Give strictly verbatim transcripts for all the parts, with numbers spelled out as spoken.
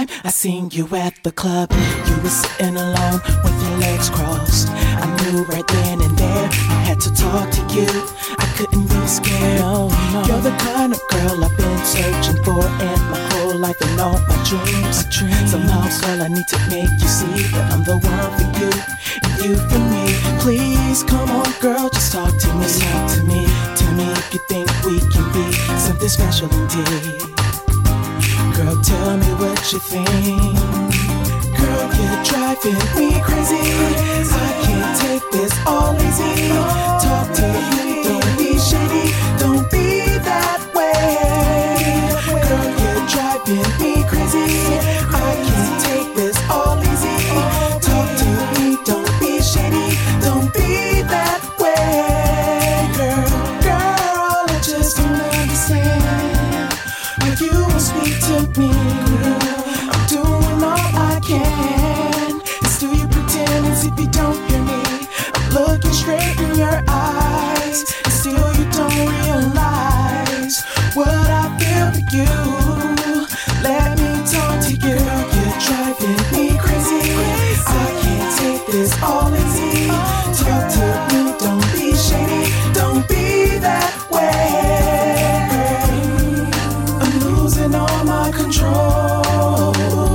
time I seen you at the club, you were sitting alone with your legs crossed. I knew right then and there I had to talk to you. I couldn't be scared. No, no. You're the kind of girl I've been searching for in my whole life and all my dreams. dreams. Somehow, girl, I need to make you see that I'm the one for you and you for me. Please, come on, girl, just talk to me. Talk to me. Tell me if you think we can be something special indeed. Girl, tell me what you think. Girl, you're driving me crazy. I can't take this all easy. Talk to me, don't be shady. Don't be that way. Girl, you're driving me crazy. I can't take this all easy. Talk to me, don't be shady. Don't be that way. Girl, girl, I just don't understand why you won't speak to me. I'm doing all I can, and still you pretend as if you don't hear me. I'm looking straight in your eyes, and still you don't realize what I feel for you. Let me talk to you. You're driving me crazy. I can't take this all easy. Talk to me, don't be shady. Don't be that way. I'm losing all my control.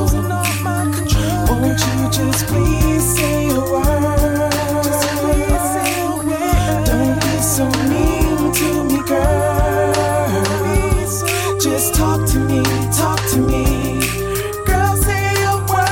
Won't you just please say a word? Don't be so mean to me, girl. Just talk to me, talk to me. Girl, say a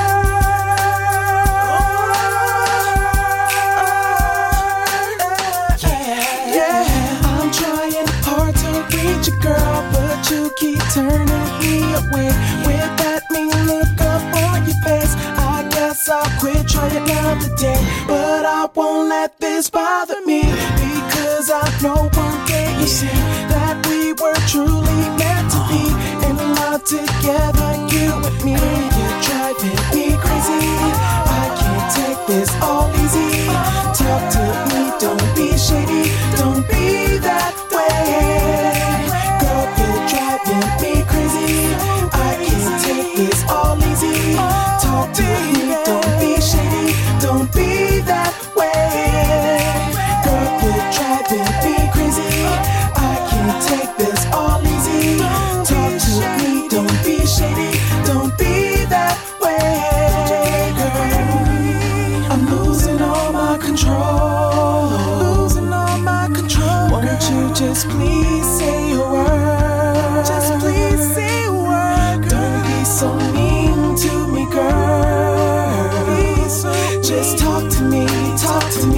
word. Yeah, yeah. I'm trying hard to reach you, girl, but you keep turning me away with that mean look up on your face. I guess I'll quit trying another day, but I won't let this bother me, because I know one day you see that we were truly meant to be in love together, you and me. You're driving me crazy. I can't take this all easy. Talk to me, don't be shady. Don't be that way. Girl, you're driving me crazy. I can't take this all easy. Talk to me, don't be shady. Don't be that way. Girl, you're driving me crazy. I can't take this all easy. Talk to me, don't be shady. Don't be that way. Girl, I'm losing all my control. Losing all my control. Won't you just please say a word? Just please say a word. Don't be so mean to me, girl. Just talk to me, talk to me.